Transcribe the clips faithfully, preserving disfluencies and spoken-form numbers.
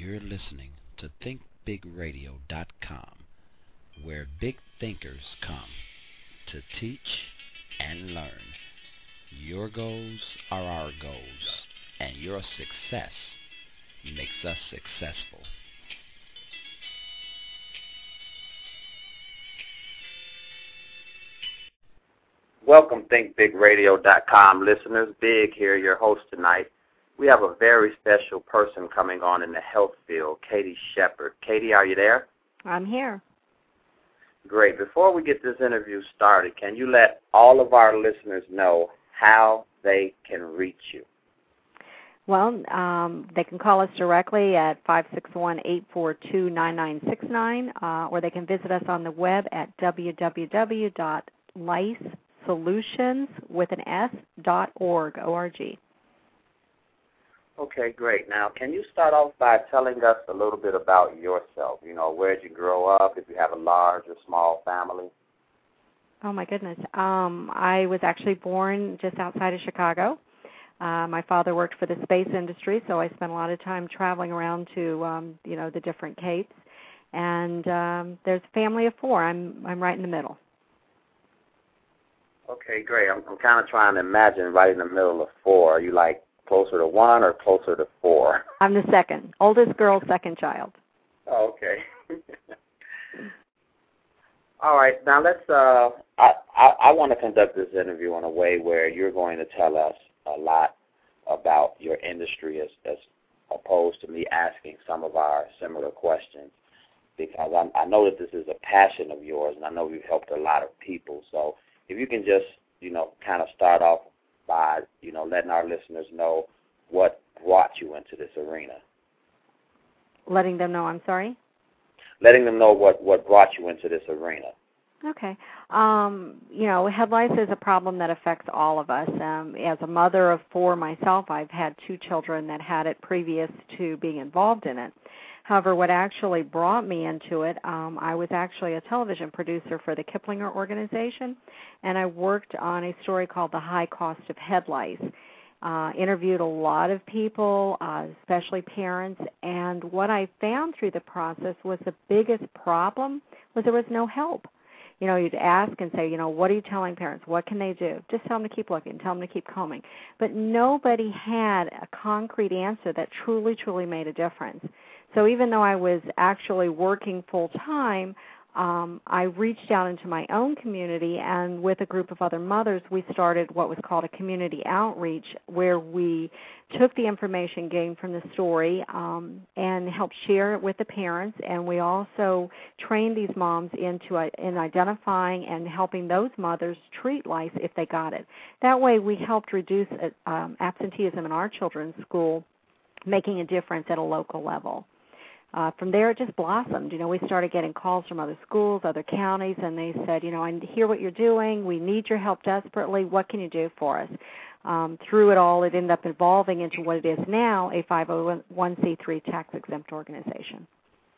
You're listening to think big radio dot com, where big thinkers come to teach and learn. Your goals are our goals, and your success makes us successful. Welcome, think big radio dot com listeners. Big here, your host tonight. We have a very special person coming on in the health field, Katie Shepard. Katie, are you there? I'm here. Great. Before we get this interview started, can you let all of our listeners know how they can reach you? Well, um, they can call us directly at five six one, eight four two, nine nine six nine, uh, or they can visit us on the web at w w w dot lice solutions with an S dot org, O R G. Okay, great. Now, can you start off by telling us a little bit about yourself? You know, where did you grow up, if you have a large or small family? Oh, my goodness. Um, I was actually born just outside of Chicago. Uh, my father worked for the space industry, so I spent a lot of time traveling around to, um, you know, the different capes. And um, there's a family of four. I'm I'm right in the middle. Okay, great. I'm, I'm kind of trying to imagine right in the middle of four. Are you like closer to one or closer to four? I'm the second. Oldest girl, second child. Oh, okay. All right. Now let's. Uh, I I, I want to conduct this interview in a way where you're going to tell us a lot about your industry, as as opposed to me asking some of our similar questions, because I, I know that this is a passion of yours, and I know you've helped a lot of people. So if you can just, you know, kind of start off by, you know, letting our listeners know what brought you into this arena. Letting them know, I'm sorry? Letting them know what, what brought you into this arena. Okay. Um, you know, head lice is a problem that affects all of us. Um, as a mother of four myself, I've had two children that had it previous to being involved in it. However, what actually brought me into it, um, I was actually a television producer for the Kiplinger organization, and I worked on a story called The High Cost of Head Lice. Uh, interviewed a lot of people, uh, especially parents, and what I found through the process was the biggest problem was there was no help. You know, you'd ask and say, you know, what are you telling parents? What can they do? Just tell them to keep looking. Tell them to keep combing. But nobody had a concrete answer that truly, truly made a difference. So even though I was actually working full-time, um, I reached out into my own community, and with a group of other mothers, we started what was called a community outreach, where we took the information gained from the story um, and helped share it with the parents, and we also trained these moms into uh, in identifying and helping those mothers treat lice if they got it. That way we helped reduce uh, um, absenteeism in our children's school, making a difference at a local level. Uh, from there, it just blossomed. You know, we started getting calls from other schools, other counties, and they said, you know, I hear what you're doing. We need your help desperately. What can you do for us? Um, through it all, it ended up evolving into what it is now, a five oh one c three tax-exempt organization.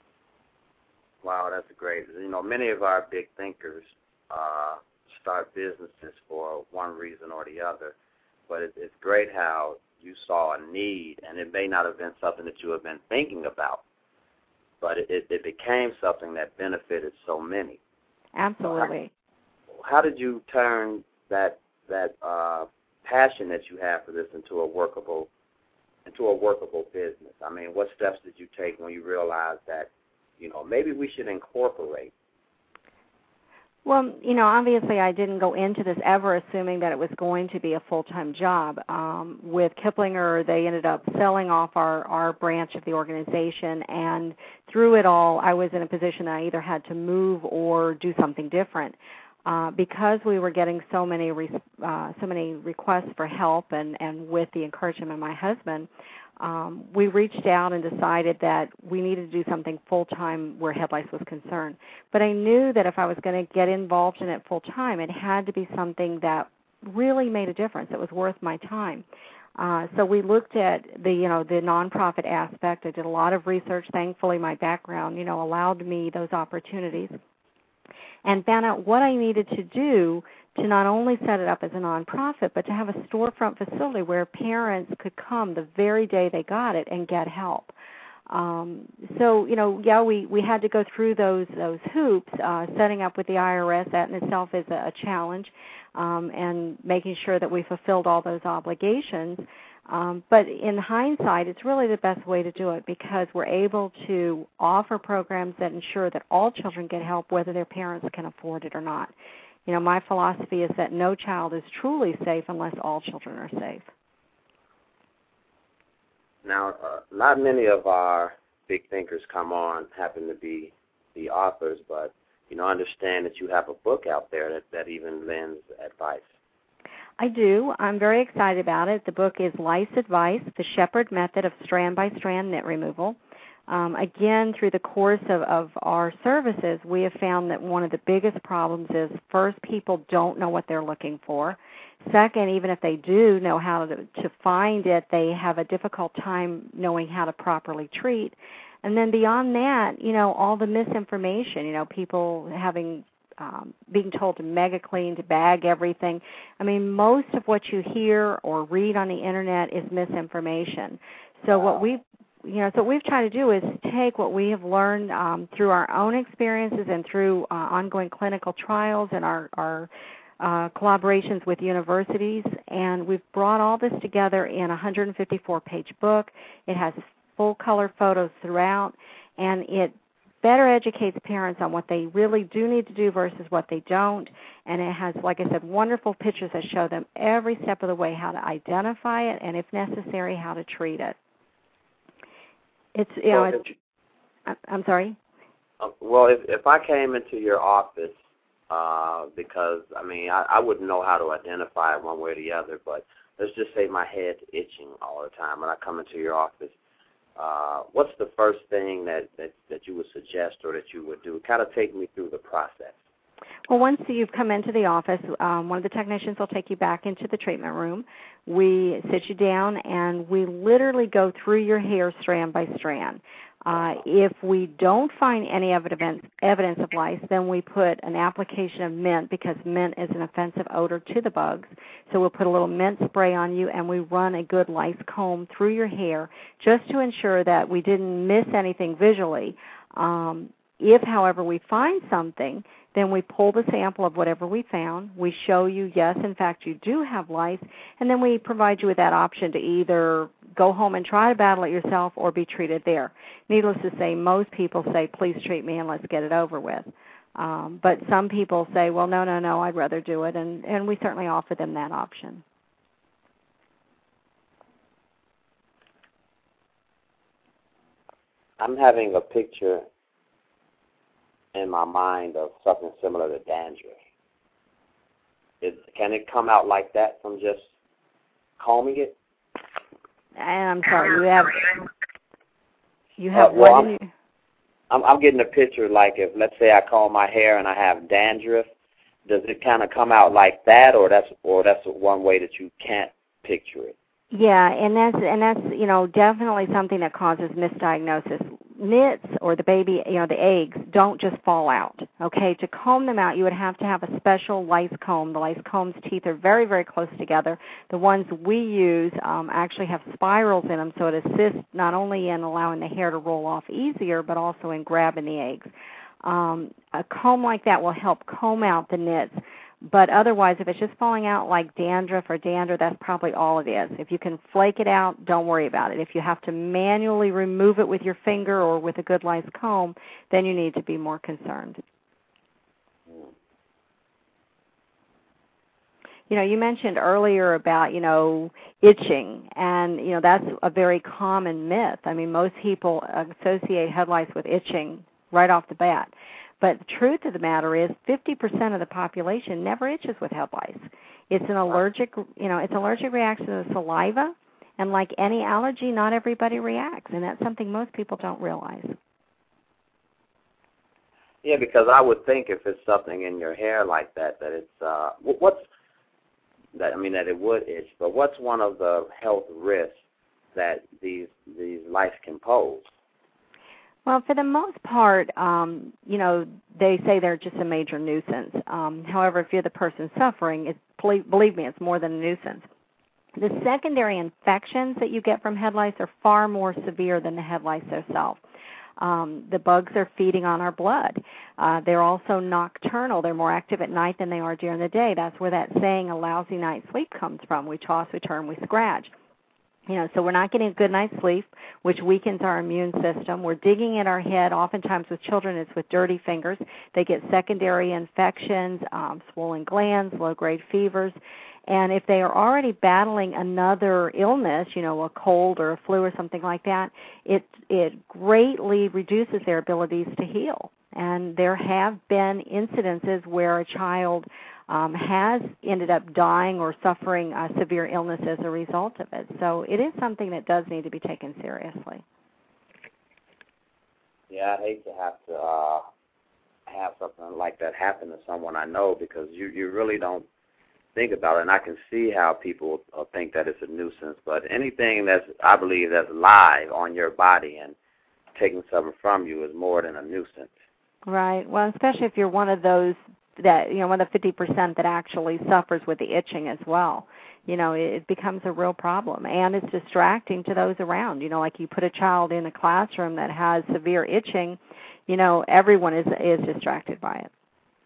Wow, that's great. You know, many of our big thinkers uh, start businesses for one reason or the other, but it, it's great how you saw a need, and it may not have been something that you have been thinking about, but it, it became something that benefited so many. Absolutely. So how, how did you turn that that uh, passion that you have for this into a workable into a workable business? I mean, what steps did you take when you realized that, you know, maybe we should incorporate? Well, you know, obviously I didn't go into this ever assuming that it was going to be a full-time job. Um, with Kiplinger, they ended up selling off our, our branch of the organization, and through it all, I was in a position that I either had to move or do something different. Uh, because we were getting so many re- uh, so many requests for help, and, and with the encouragement of my husband, um, we reached out and decided that we needed to do something full-time where head lice was concerned. But I knew that if I was going to get involved in it full-time, it had to be something that really made a difference. It was worth my time. Uh, so we looked at the, you know, the nonprofit aspect. I did a lot of research. Thankfully, my background, you know, allowed me those opportunities, and found out what I needed to do to not only set it up as a nonprofit, but to have a storefront facility where parents could come the very day they got it and get help. Um, so, you know, yeah, we, we had to go through those those hoops. Uh, setting up with the I R S, that in itself is a, a challenge, um, and making sure that we fulfilled all those obligations. Um, but in hindsight, it's really the best way to do it because we're able to offer programs that ensure that all children get help, whether their parents can afford it or not. You know, my philosophy is that no child is truly safe unless all children are safe. Now, uh, not many of our big thinkers come on happen to be the authors, but, you know, understand that you have a book out there that, that even lends advice. I do. I'm very excited about it. The book is Lice Advice, The Shepherd Method of Strand-by-Strand Knit Removal. Um, again, through the course of, of our services, we have found that one of the biggest problems is, first, people don't know what they're looking for. Second, even if they do know how to, to find it, they have a difficult time knowing how to properly treat. And then beyond that, you know, all the misinformation, you know, people having um, being told to mega clean, to bag everything. I mean, most of what you hear or read on the Internet is misinformation. So what we've You know, so what we've tried to do is take what we have learned um, through our own experiences and through uh, ongoing clinical trials and our, our uh, collaborations with universities, and we've brought all this together in a one hundred fifty-four page book. It has full-color photos throughout, and it better educates parents on what they really do need to do versus what they don't. And it has, like I said, wonderful pictures that show them every step of the way how to identify it and, if necessary, how to treat it. It's, you know, well, it's, if, I'm sorry? Uh, well, if, if I came into your office, uh, because, I mean, I, I wouldn't know how to identify it one way or the other, but let's just say my head's itching all the time when I come into your office, uh, what's the first thing that, that, that you would suggest or that you would do? Kind of take me through the process. Well, once you've come into the office, um, one of the technicians will take you back into the treatment room. We sit you down, and we literally go through your hair strand by strand. Uh, if we don't find any evidence, evidence of lice, then we put an application of mint, because mint is an offensive odor to the bugs. So we'll put a little mint spray on you, and we run a good lice comb through your hair just to ensure that we didn't miss anything visually. Um, if, however, we find something, then we pull the sample of whatever we found. We show you, yes, in fact, you do have lice, and then we provide you with that option to either go home and try to battle it yourself or be treated there. Needless to say, most people say, please treat me and let's get it over with. Um, but some people say, well, no, no, no, I'd rather do it, and, and we certainly offer them that option. I'm having a picture in my mind of something similar to dandruff. Is, can it come out like that from just combing it? And I'm sorry, you have you have uh, well, what I'm, in you? I'm, I'm getting a picture like if, let's say, I comb my hair and I have dandruff. Does it kind of come out like that, or that's or that's one way that you can't picture it? Yeah, and that's and that's you know definitely something that causes misdiagnosis. Knits, or the baby, you know, the eggs don't just fall out. Okay, to comb them out, you would have to have a special lice comb. The lice comb's teeth are very, very close together. The ones we use um, actually have spirals in them, so it assists not only in allowing the hair to roll off easier, but also in grabbing the eggs. Um, a comb like that will help comb out the knits. But otherwise, if it's just falling out like dandruff or dander, that's probably all it is. If you can flake it out, don't worry about it. If you have to manually remove it with your finger or with a good lice comb, then you need to be more concerned. You know, you mentioned earlier about, you know, itching, and, you know, that's a very common myth. I mean, most people associate head lice with itching right off the bat. But the truth of the matter is fifty percent of the population never itches with head lice. It's an allergic, you know, it's an allergic reaction to the saliva, and like any allergy, not everybody reacts, and that's something most people don't realize. Yeah, because I would think if it's something in your hair like that, that it's, uh, what's, that I mean, that it would itch, but what's one of the health risks that these these lice can pose? Well, for the most part, um, you know, they say they're just a major nuisance. Um, however, if you're the person suffering, it, believe me, it's more than a nuisance. The secondary infections that you get from head lice are far more severe than the head lice themselves. Um, the bugs are feeding on our blood. Uh, they're also nocturnal. They're more active at night than they are during the day. That's where that saying, a lousy night's sleep, comes from. We toss, we turn, we scratch. You know, so we're not getting a good night's sleep, which weakens our immune system. We're digging in our head. Oftentimes with children, it's with dirty fingers. They get secondary infections, um, swollen glands, low-grade fevers. And if they are already battling another illness, you know, a cold or a flu or something like that, it it greatly reduces their abilities to heal. And there have been incidences where a child um, has ended up dying or suffering a severe illness as a result of it. So it is something that does need to be taken seriously. Yeah, I hate to have to uh, have something like that happen to someone I know, because you, you really don't think about it, and I can see how people uh, think that it's a nuisance. But anything that's, I believe, that's live on your body and taking something from you is more than a nuisance. Right. Well, especially if you're one of those that, you know, one of the fifty percent that actually suffers with the itching as well. You know, it becomes a real problem, and it's distracting to those around. You know, like you put a child in a classroom that has severe itching, you know, everyone is is distracted by it.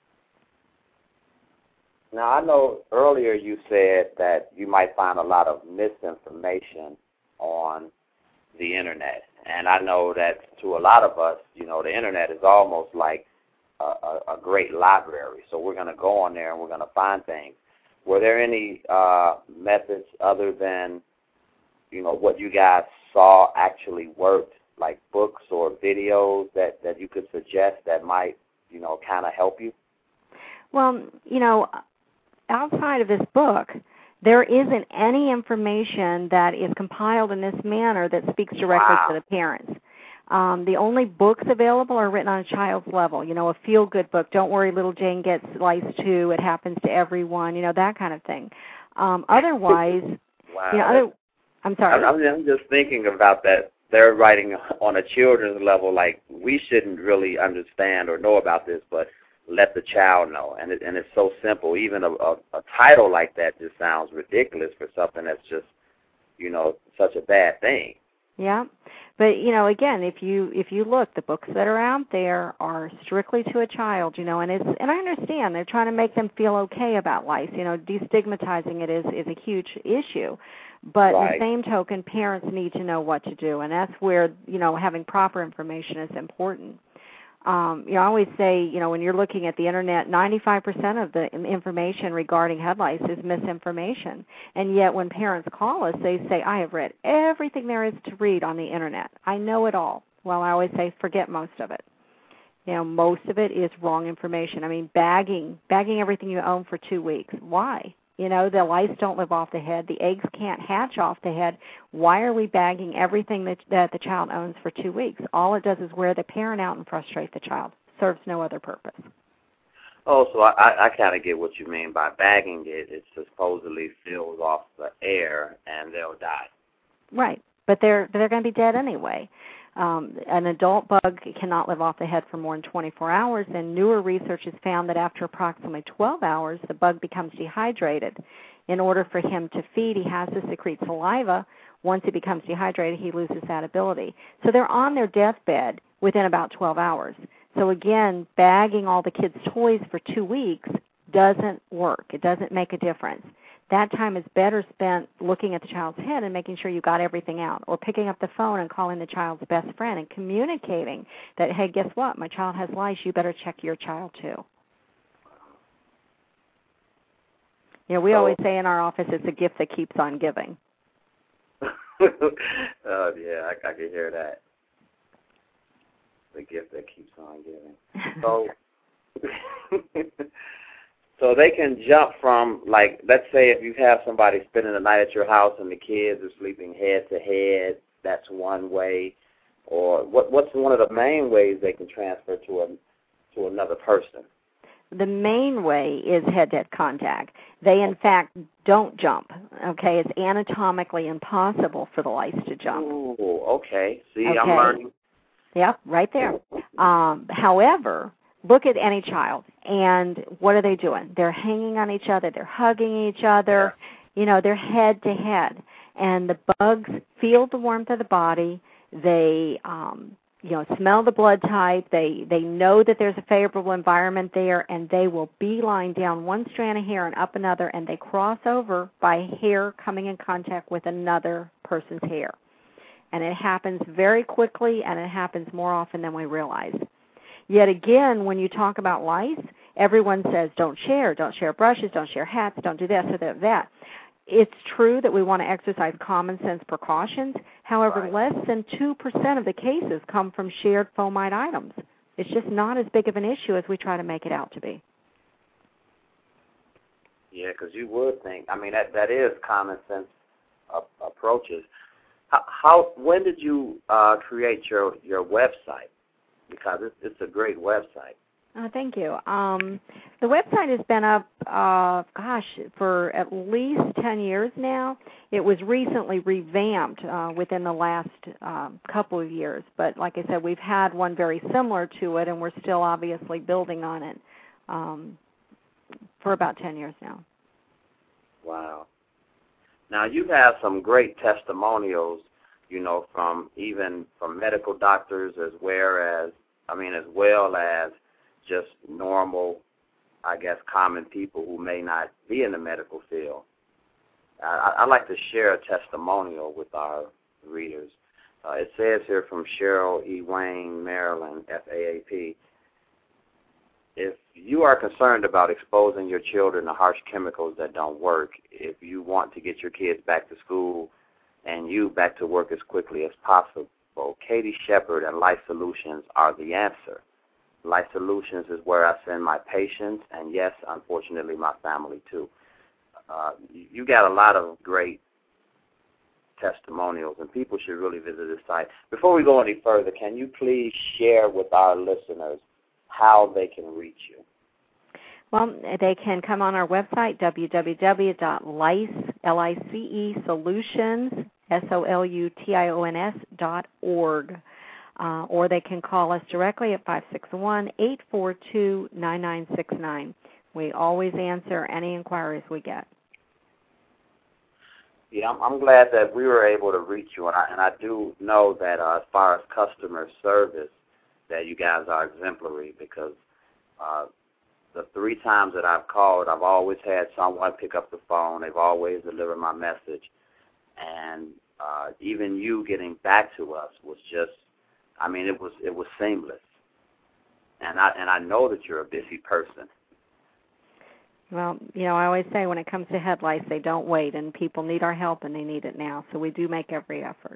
Now, I know earlier you said that you might find a lot of misinformation on the Internet. And I know that to a lot of us, you know, the Internet is almost like a, a, a great library. So we're going to go on there and we're going to find things. Were there any uh, methods other than, you know, what you guys saw actually worked, like books or videos that, that you could suggest that might, you know, kind of help you? Well, you know, outside of this book, there isn't any information that is compiled in this manner that speaks directly wow. to the parents. Um, the only books available are written on a child's level. You know, a feel-good book. Don't worry, little Jane gets lice too. It happens to everyone. You know, that kind of thing. Um, otherwise, wow. you know, other, I'm sorry. I'm, I'm just thinking about that. They're writing on a children's level, like we shouldn't really understand or know about this, but let the child know. And it, and it's so simple. Even a, a, a title like that just sounds ridiculous for something that's just, you know, such a bad thing. Yeah. But, you know, again, if you if you look, the books that are out there are strictly to a child, you know, and it's and I understand they're trying to make them feel okay about lice. You know, destigmatizing it is, is a huge issue. But right. in the same token, parents need to know what to do, and that's where, you know, having proper information is important. Um, you know, I always say, you know, when you're looking at the Internet, ninety-five percent of the information regarding head lice is misinformation. And yet when parents call us, they say, I have read everything there is to read on the Internet. I know it all. Well, I always say, forget most of it. You know, most of it is wrong information. I mean, bagging, bagging everything you own for two weeks. Why? You know, the lice don't live off the head. The eggs can't hatch off the head. Why are we bagging everything that, that the child owns for two weeks? All it does is wear the parent out and frustrate the child. Serves no other purpose. Oh, so I, I kind of get what you mean by bagging it. It supposedly fills off the air and they'll die. Right, but they're they're going to be dead anyway. Um, an adult bug cannot live off the head for more than twenty-four hours, and newer research has found that after approximately twelve hours, the bug becomes dehydrated. In order for him to feed, he has to secrete saliva. Once he becomes dehydrated, he loses that ability. So they're on their deathbed within about twelve hours. So again, bagging all the kids' toys for two weeks doesn't work. It doesn't make a difference. That time is better spent looking at the child's head and making sure you got everything out, or picking up the phone and calling the child's best friend and communicating that, hey, guess what? My child has lice. You better check your child too. You know, we so, always say in our office, it's a gift that keeps on giving. Oh, yeah, I, I can hear that. The gift that keeps on giving. So, so they can jump from, like, let's say if you have somebody spending the night at your house and the kids are sleeping head to head, that's one way. Or what? What's one of the main ways they can transfer to a to another person? The main way is head-to-head contact. They, in fact, don't jump, okay? It's anatomically impossible for the lice to jump. Ooh, okay. See, okay. I'm learning. Yep, right there. Um, however, look at any child, and what are they doing? They're hanging on each other. They're hugging each other. You know, they're head to head, and the bugs feel the warmth of the body. They, um, you know, smell the blood type. They they know that there's a favorable environment there, and they will beeline down one strand of hair and up another, and they cross over by hair coming in contact with another person's hair. And it happens very quickly, and it happens more often than we realize. Yet again, when you talk about lice, everyone says don't share, don't share brushes, don't share hats, don't do this or that. It's true that we want to exercise common sense precautions. However, Right. less than two percent of the cases come from shared fomite items. It's just not as big of an issue as we try to make it out to be. Yeah, because you would think, I mean, that, that is common sense uh, approaches. How, how, when did you uh, create your, your website? Because it's, it's a great website. Oh, thank you. Um, the website has been up, uh, gosh, for at least ten years now. It was recently revamped uh, within the last uh, couple of years. But like I said, we've had one very similar to it, and we're still obviously building on it um, for about ten years now. Wow. Now, you have some great testimonials, you know, from even from medical doctors as well as, I mean, as well as just normal, I guess, common people who may not be in the medical field. I, I'd like to share a testimonial with our readers. Uh, it says here from Cheryl E. Wayne, Maryland, F A A P, if you are concerned about exposing your children to harsh chemicals that don't work, if you want to get your kids back to school and you back to work as quickly as possible, Katie Shepard and Life Solutions are the answer. Life Solutions is where I send my patients, and yes, unfortunately, my family too. Uh, you got a lot of great testimonials, and people should really visit this site. Before we go any further, can you please share with our listeners how they can reach you? Well, they can come on our website, w w w dot lice, L I C E, solutions, S O L U T I O N S, dot org. Uh, or they can call us directly at five six one, eight four two, nine nine six nine. We always answer any inquiries we get. Yeah, I'm, I'm glad that we were able to reach you, and I, and I do know that uh, as far as customer service, that you guys are exemplary, because uh, the three times that I've called, I've always had someone pick up the phone. They've always delivered my message, and uh, even you getting back to us was just, I mean, it was it was seamless, and I and I know that you're a busy person. Well, you know, I always say when it comes to head lice, they don't wait, and people need our help, and they need it now. So we do make every effort.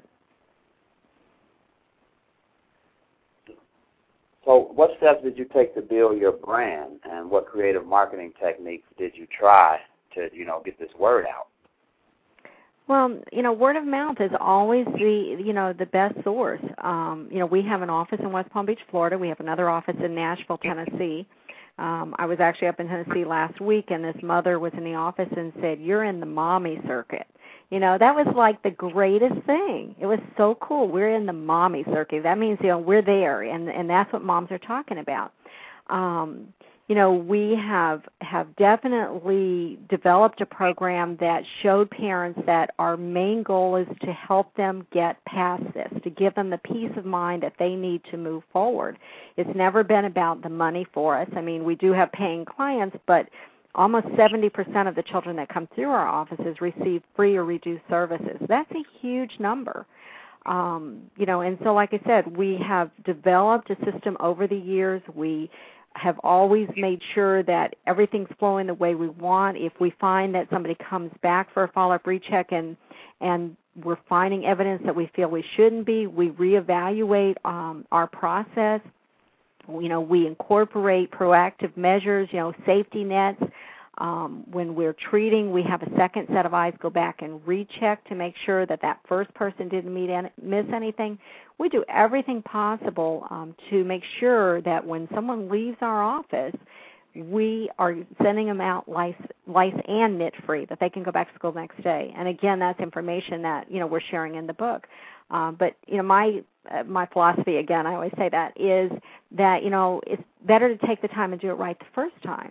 So what steps did you take to build your brand, and what creative marketing techniques did you try to, you know, get this word out? Well, you know, word of mouth is always the, you know, the best source. Um, you know, we have an office in West Palm Beach, Florida. We have another office in Nashville, Tennessee. Um, I was actually up in Tennessee last week, and this mother was in the office and said, "You're in the mommy circuit." You know, that was like the greatest thing. It was so cool. We're in the mommy circuit. That means, you know, we're there, and and that's what moms are talking about. Um, you know, we have have definitely developed a program that showed parents that our main goal is to help them get past this, to give them the peace of mind that they need to move forward. It's never been about the money for us. I mean, we do have paying clients, but almost seventy percent of the children that come through our offices receive free or reduced services. That's a huge number. Um, you know, and so like I said, we have developed a system over the years. We have always made sure that everything's flowing the way we want. If we find that somebody comes back for a follow-up recheck and and we're finding evidence that we feel we shouldn't be, we reevaluate um, our process. You know, we incorporate proactive measures, you know, safety nets. Um, when we're treating, we have a second set of eyes go back and recheck to make sure that that first person didn't meet any, miss anything. We do everything possible um, to make sure that when someone leaves our office, we are sending them out lice, lice and nit-free, that they can go back to school the next day. And again, that's information that, you know, we're sharing in the book. Um, but, you know, my uh, my philosophy, again, I always say that, is that, you know, it's better to take the time and do it right the first time.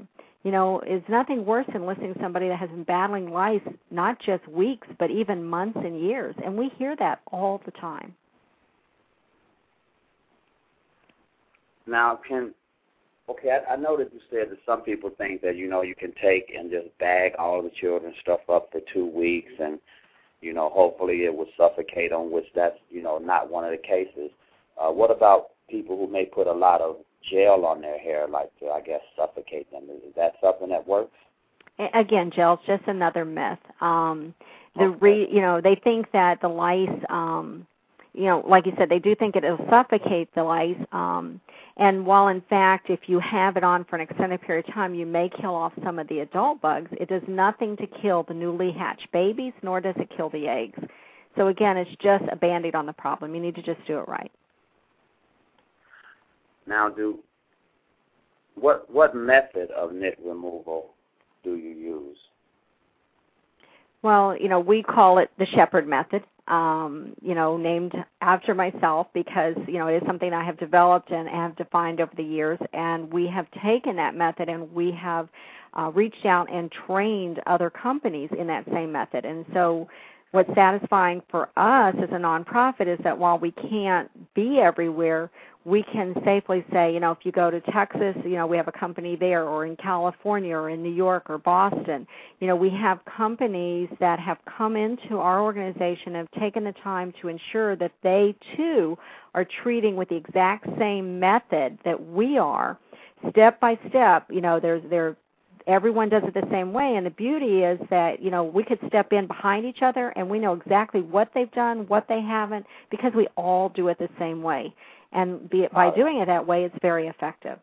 you know, is nothing worse than listening to somebody that has been battling lice not just weeks, but even months and years. And we hear that all the time. Now, can, okay, I, I know that you said that some people think that, you know, you can take and just bag all the children's stuff up for two weeks and, you know, hopefully it will suffocate them, which that's, you know, not one of the cases. Uh, what about people who may put a lot of gel on their hair, like to, I guess, suffocate them? Is that something that works? Again, gel's just another myth. Um, the okay. re, you know, they think that the lice, um, you know, like you said, they do think it'll suffocate the lice. Um, and while, in fact, if you have it on for an extended period of time, you may kill off some of the adult bugs, it does nothing to kill the newly hatched babies, nor does it kill the eggs. So, again, it's just a Band-Aid on the problem. You need to just do it right. Now, do what what method of nit removal do you use? Well, you know, we call it the Shepherd method, um, you know, named after myself because, you know, it is something I have developed and have defined over the years. And we have taken that method and we have uh, reached out and trained other companies in that same method. And so what's satisfying for us as a nonprofit is that while we can't be everywhere, we can safely say, you know, if you go to Texas, you know, we have a company there, or in California or in New York or Boston. You know, we have companies that have come into our organization and have taken the time to ensure that they, too, are treating with the exact same method that we are, step by step. You know, there's there. Everyone does it the same way, and the beauty is that, you know, we could step in behind each other and we know exactly what they've done, what they haven't, because we all do it the same way. And be it, by doing it that way, it's very effective.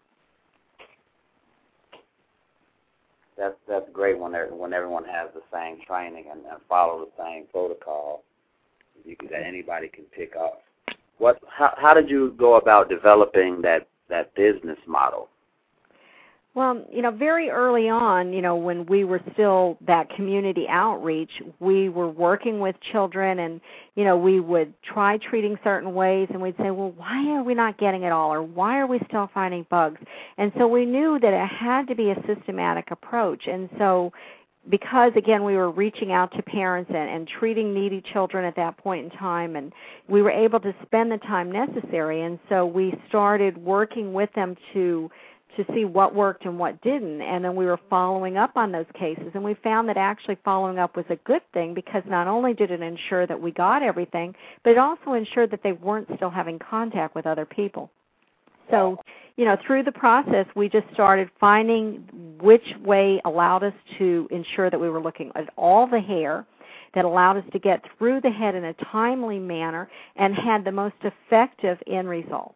That's that's great when when everyone has the same training and, and follow the same protocol. You can, that anybody can pick up. What? How, how did you go about developing that, that business model? Well, you know, very early on, you know, when we were still that community outreach, we were working with children and, you know, we would try treating certain ways and we'd say, well, why are we not getting it all, or why are we still finding bugs? And so we knew that it had to be a systematic approach. And so because, again, we were reaching out to parents and, and treating needy children at that point in time, and we were able to spend the time necessary. And so we started working with them to to see what worked and what didn't, and then we were following up on those cases, and we found that actually following up was a good thing because not only did it ensure that we got everything, but it also ensured that they weren't still having contact with other people. So, you know, through the process, we just started finding which way allowed us to ensure that we were looking at all the hair, that allowed us to get through the head in a timely manner, and had the most effective end results.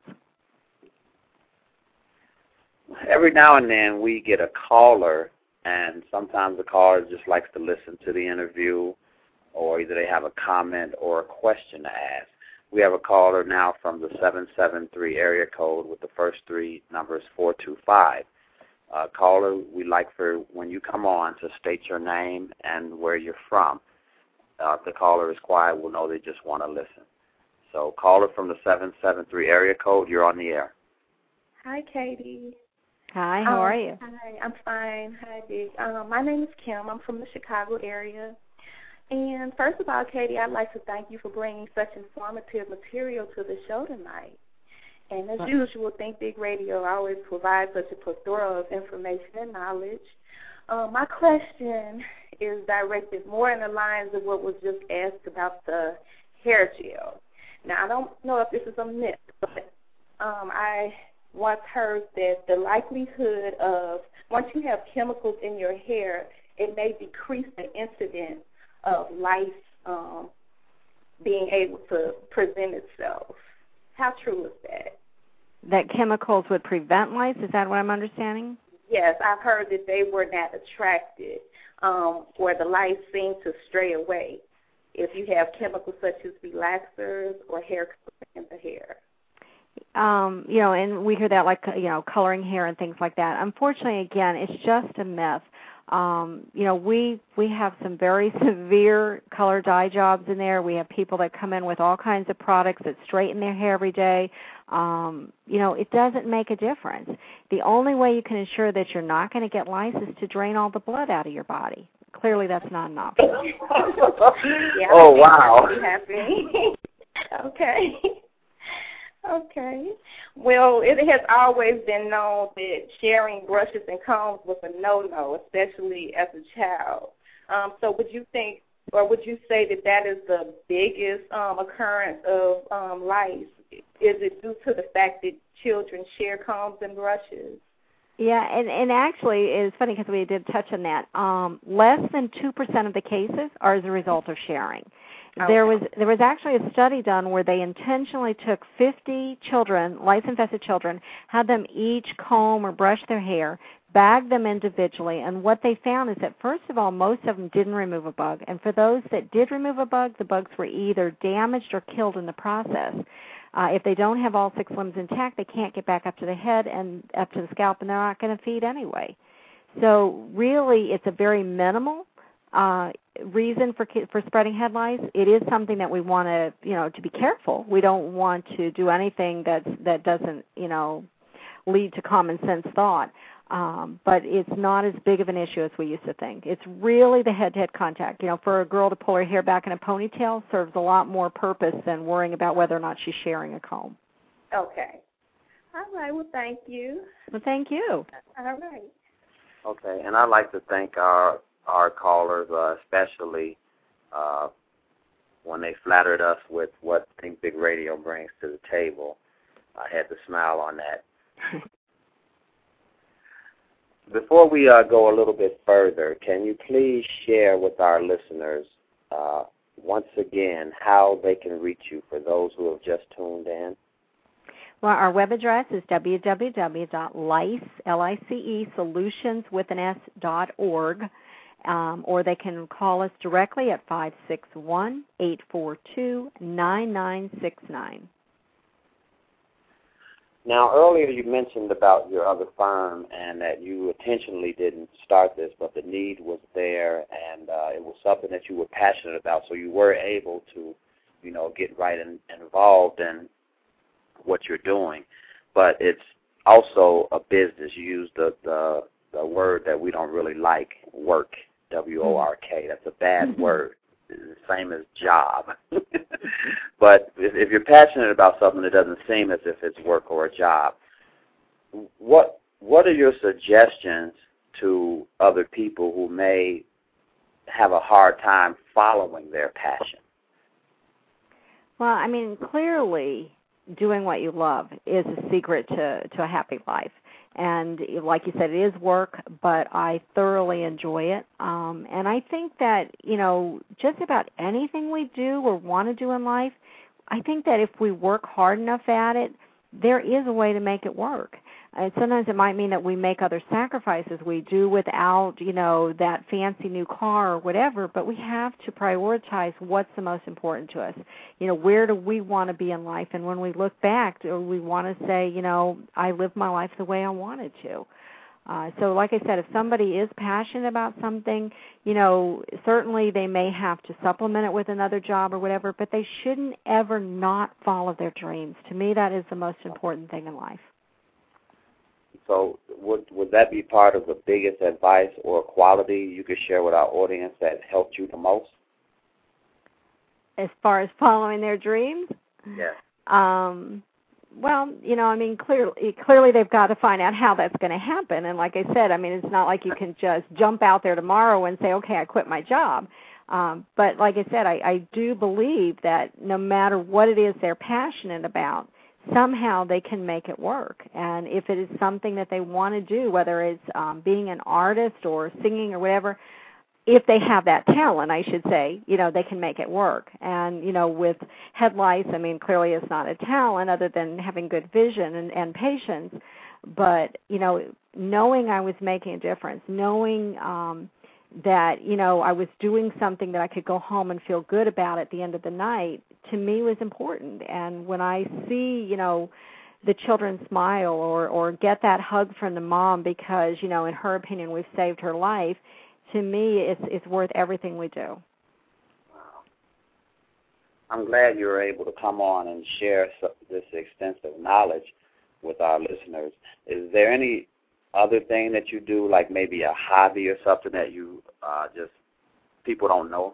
Every now and then we get a caller, and sometimes the caller just likes to listen to the interview, or either they have a comment or a question to ask. We have a caller now from the seven seven three area code with the first three numbers four two five. Uh, caller, we'd like for when you come on to state your name and where you're from. Uh, if the caller is quiet, we'll know they just want to listen. So caller from the seven seven three area code, you're on the air. Hi, Katie. Hi, how um, are you? Hi, I'm fine. Hi, Dick. Um, my name is Kim. I'm from the Chicago area. And first of all, Katie, I'd like to thank you for bringing such informative material to the show tonight. And as usual, Think Big Radio always provides such a plethora of information and knowledge. Uh, my question is directed more in the lines of what was just asked about the hair gel. Now, I don't know if this is a myth, but um, I once heard that the likelihood of, once you have chemicals in your hair, it may decrease the incidence of lice um, being able to present itself. How true is that? That chemicals would prevent lice? Is that what I'm understanding? Yes, I've heard that they were not attracted, um, or the lice seem to stray away if you have chemicals such as relaxers or hair coloring in the hair. Um, you know, and we hear that like, you know, coloring hair and things like that. Unfortunately, again, it's just a myth. Um, you know, we we have some very severe color dye jobs in there. We have people that come in with all kinds of products that straighten their hair every day. Um, you know, it doesn't make a difference. The only way you can ensure that you're not going to get lice is to drain all the blood out of your body. Clearly, that's not an option. Yeah, oh, wow. Happy. Okay. Okay. Well, it has always been known that sharing brushes and combs was a no-no, especially as a child. Um, so would you think, or would you say that that is the biggest um, occurrence of um, lice? Is it due to the fact that children share combs and brushes? Yeah, and, and actually, it's funny because we did touch on that. Um, less than two percent of the cases are as a result of sharing. Okay. There was there was actually a study done where they intentionally took fifty children, lice-infested children, had them each comb or brush their hair, bagged them individually, and what they found is that, first of all, most of them didn't remove a bug. And for those that did remove a bug, the bugs were either damaged or killed in the process. Uh, if they don't have all six limbs intact, they can't get back up to the head and up to the scalp, and they're not going to feed anyway. So really, it's a very minimal uh, reason for for spreading head lice. It is something that we want to, you know, to be careful. We don't want to do anything that's, that doesn't, you know, lead to common sense thought. Um, but it's not as big of an issue as we used to think. It's really the head-to-head contact. You know, for a girl to pull her hair back in a ponytail serves a lot more purpose than worrying about whether or not she's sharing a comb. Okay. All right. Well, thank you. Well, thank you. All right. Okay, and I'd like to thank our our callers, uh, especially uh, when they flattered us with what Think Big Radio brings to the table. I had to smile on that. Before we uh, go a little bit further, can you please share with our listeners uh, once again how they can reach you for those who have just tuned in? Well, our web address is w w w dot lice, L I C E, solutions with an S, dot org, um, or they can call us directly at five six one, eight four two, nine nine six nine. Now, earlier you mentioned about your other firm and that you intentionally didn't start this, but the need was there and uh, it was something that you were passionate about, so you were able to, you know, get right in, involved in what you're doing. But it's also a business. You use the, the, the word that we don't really like, work, W O R K. That's a bad mm-hmm. word. It's the same as job. But if, if you're passionate about something, it doesn't seem as if it's work or a job. What what are your suggestions to other people who may have a hard time following their passion? Well, I mean, clearly doing what you love is a secret to, to a happy life. And like you said, it is work, but I thoroughly enjoy it. Um, and I think that, you know, just about anything we do or want to do in life, I think that if we work hard enough at it, there is a way to make it work. And sometimes it might mean that we make other sacrifices. We do without, you know, that fancy new car or whatever, but we have to prioritize what's the most important to us. You know, where do we want to be in life? And when we look back, we want to say, you know, I lived my life the way I wanted to. Uh, so like I said, if somebody is passionate about something, you know, certainly they may have to supplement it with another job or whatever, but they shouldn't ever not follow their dreams. To me, that is the most important thing in life. So would would that be part of the biggest advice or quality you could share with our audience that helped you the most? As far as following their dreams? Yeah. Um, well, you know, I mean, clearly, clearly they've got to find out how that's going to happen. And like I said, I mean, it's not like you can just jump out there tomorrow and say, okay, I quit my job. Um, but like I said, I, I do believe that no matter what it is they're passionate about, somehow they can make it work. And if it is something that they want to do, whether it's um, being an artist or singing or whatever, if they have that talent, I should say, you know, they can make it work. And, you know, with head lice, I mean, clearly it's not a talent other than having good vision and, and patience. But, you know, knowing I was making a difference, knowing um, that, you know, I was doing something that I could go home and feel good about at the end of the night, to me was important. And when I see, you know, the children smile or, or get that hug from the mom because, you know, in her opinion, we've saved her life, to me, it's, it's worth everything we do. Wow. I'm glad you were able to come on and share this extensive knowledge with our listeners. Is there any other thing that you do, like maybe a hobby or something that you uh, just people don't know?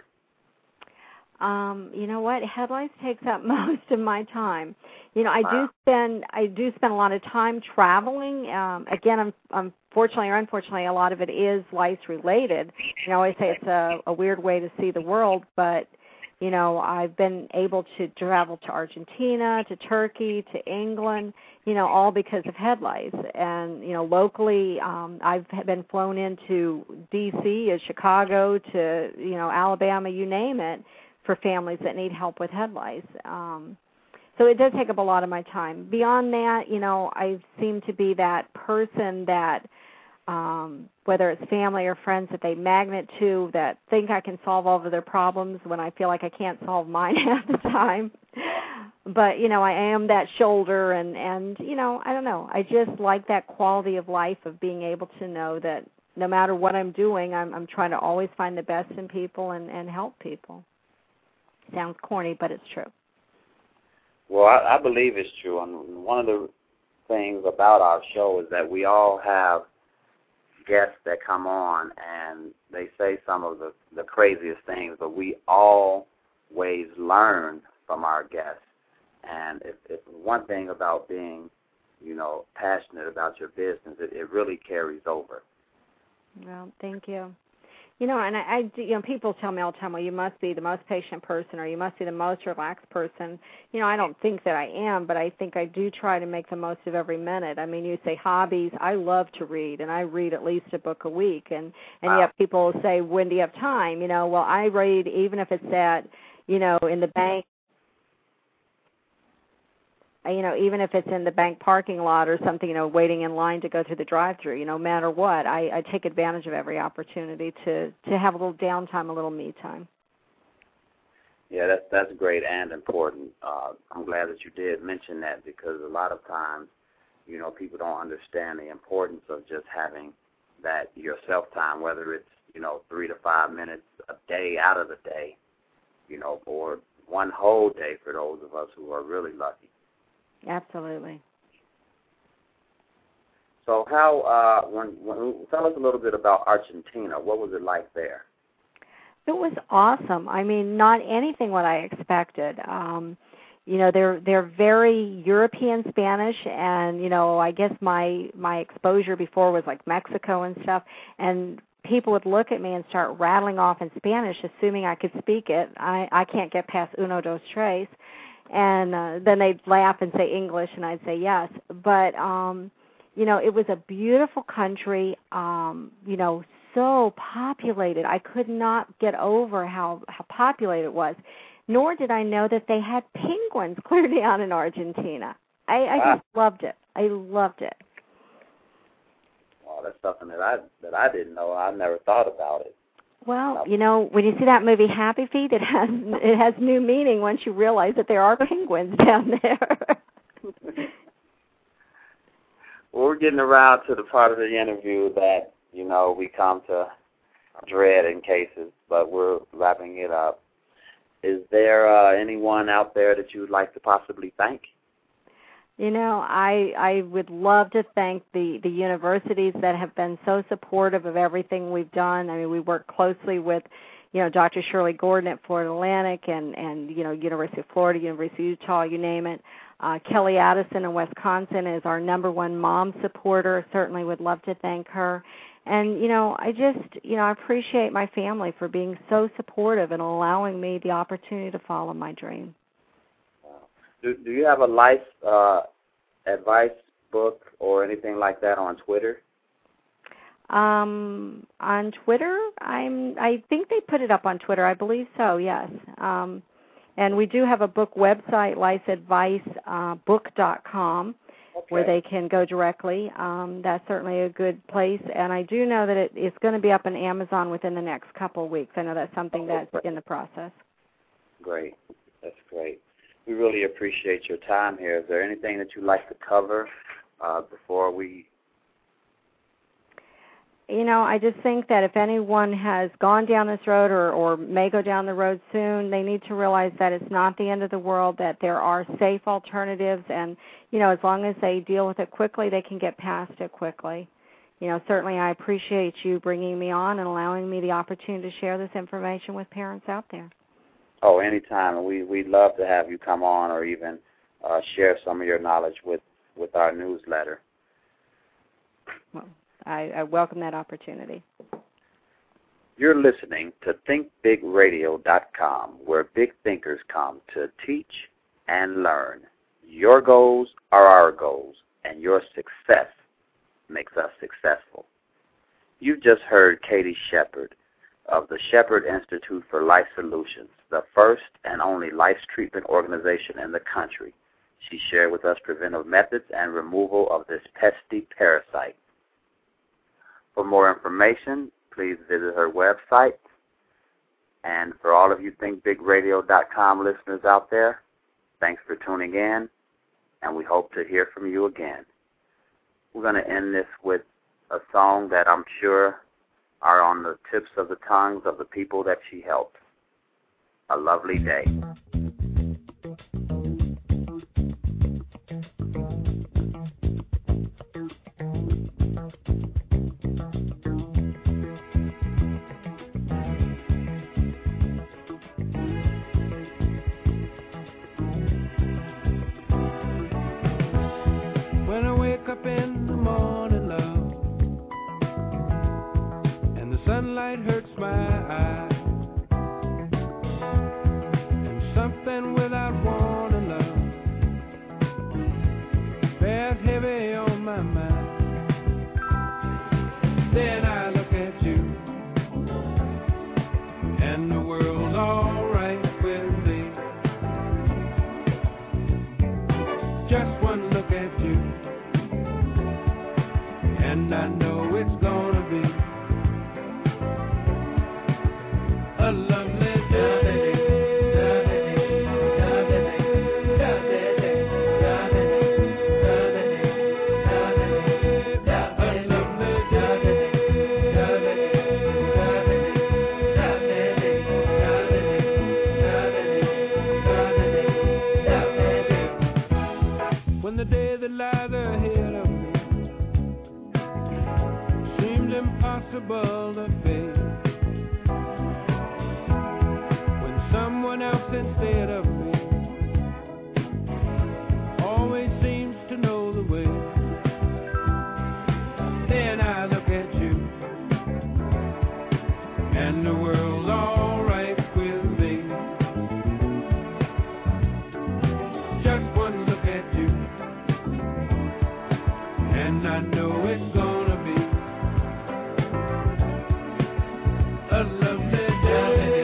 Um, you know what? Headlights takes up most of my time. You know, I Wow. do spend I do spend a lot of time traveling. Um, again, I'm, unfortunately or unfortunately, a lot of it is lice related. You know, I always say it's a, a weird way to see the world, but you know, I've been able to travel to Argentina, to Turkey, to England, you know, all because of head lice. And, you know, locally, um, I've been flown into D C, Chicago, to, you know, Alabama, you name it, for families that need help with head lice. Um, so it does take up a lot of my time. Beyond that, you know, I seem to be that person that, Um, whether it's family or friends that they magnet to, that think I can solve all of their problems when I feel like I can't solve mine half the time. But, you know, I am that shoulder, and, and, you know, I don't know. I just like that quality of life of being able to know that no matter what I'm doing, I'm, I'm trying to always find the best in people and, and help people. Sounds corny, but it's true. Well, I, I believe it's true. And one of the things about our show is that we all have guests that come on and they say some of the, the craziest things, but we always learn from our guests. And if, if one thing about being, you know, passionate about your business, it, it really carries over. Well, thank you. You know, and I, I, you know, people tell me all the time, well, you must be the most patient person or you must be the most relaxed person. You know, I don't think that I am, but I think I do try to make the most of every minute. I mean, you say hobbies. I love to read, and I read at least a book a week. And, and Wow. yet people say, when do you have time? You know, well, I read even if it's at, you know, in the bank. You know, even if it's in the bank parking lot or something, you know, waiting in line to go through the drive-thru, you know, no matter what, I, I take advantage of every opportunity to, to have a little downtime, a little me time. Yeah, that's, that's great and important. Uh, I'm glad that you did mention that because a lot of times, you know, people don't understand the importance of just having that yourself time, whether it's, you know, three to five minutes a day out of the day, you know, or one whole day for those of us who are really lucky. Absolutely. So how, uh, when, when, tell us a little bit about Argentina. What was it like there? It was awesome. I mean, not anything what I expected. Um, you know, they're they're very European Spanish, and you know, I guess my my exposure before was like Mexico and stuff, and people would look at me and start rattling off in Spanish, assuming I could speak it. I I can't get past uno, dos, tres. And uh, then they'd laugh and say English, and I'd say yes. But, um, you know, it was a beautiful country, um, you know, so populated. I could not get over how, how populated it was, nor did I know that they had penguins clear down in Argentina. I, I Wow. just loved it. I loved it. Well, that's something that I that I didn't know. I never thought about it. Well, you know, when you see that movie Happy Feet, it has it has new meaning once you realize that there are penguins down there. Well, we're getting around to the part of the interview that, you know, we come to dread in cases, but we're wrapping it up. Is there uh, anyone out there that you would like to possibly thank? You know, I I would love to thank the, the universities that have been so supportive of everything we've done. I mean, we work closely with, you know, Doctor Shirley Gordon at Florida Atlantic and, and you know, University of Florida, University of Utah, you name it. Uh, Kelly Addison in Wisconsin is our number one mom supporter. Certainly would love to thank her. And, you know, I just, you know, I appreciate my family for being so supportive and allowing me the opportunity to follow my dream. Do, do you have a life uh, advice book or anything like that on Twitter? Um, on Twitter, I'm. I think they put it up on Twitter. I believe so. Yes. Um, and we do have a book website, life advice book dot com, okay. where they can go directly. Um, that's certainly a good place. And I do know that it, it's going to be up on Amazon within the next couple of weeks. I know that's something that's in the process. Great. That's great. we really appreciate your time here. Is there anything that you'd like to cover uh, before we? You know, I just think that if anyone has gone down this road or, or may go down the road soon, they need to realize that it's not the end of the world, that there are safe alternatives, and, you know, as long as they deal with it quickly, they can get past it quickly. You know, certainly I appreciate you bringing me on and allowing me the opportunity to share this information with parents out there. Oh, anytime. We, we'd love to have you come on or even uh, share some of your knowledge with, with our newsletter. Well, I, I welcome that opportunity. You're listening to think big radio dot com, where big thinkers come to teach and learn. Your goals are our goals, and your success makes us successful. You've just heard Katie Shepard of the Shepard Institute for Life Solutions, the first and only life treatment organization in the country. She shared with us preventive methods and removal of this pesky parasite. For more information, please visit her website. And for all of you think big radio dot com listeners out there, thanks for tuning in, and we hope to hear from you again. We're going to end this with a song that I'm sure are on the tips of the tongues of the people that she helped. A Lovely Day. When I wake up in the morning, love, and the sunlight hurts my eyes, and something without warning, love, bears heavy on my mind. Then I look at you, and the world's all right with me. Just one look at you, and I know it's gonna be a lovely day. When the day that lies ahead of me seems impossible to face, when someone else instead of me always seems to know the way, then I look at you, and the world's all right with me. Just one look at you, and I know it's gonna be a lovely day.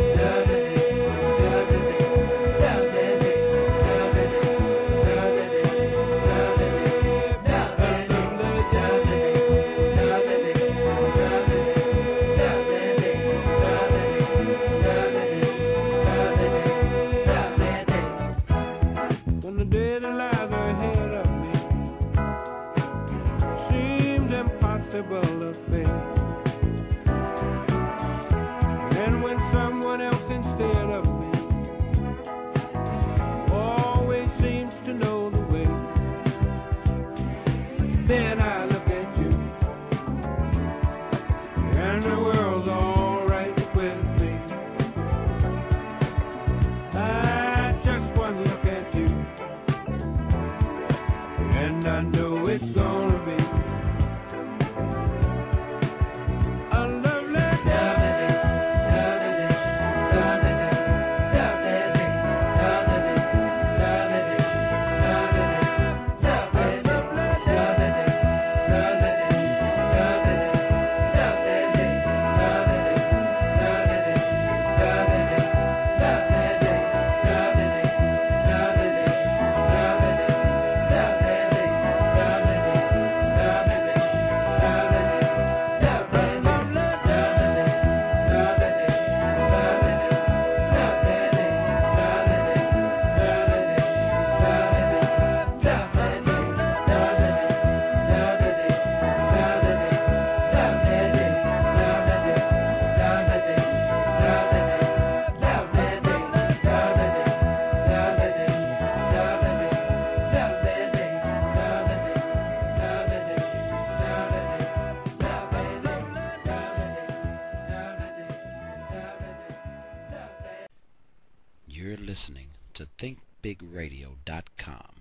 When the day that lies ahead of me seems impossible to face, and when someone else instead of me always seems to know the way, then I look at you, and the world's all right with me. I just one look at you, and I know it's gonna be a lovely day. listening to think big radio dot com,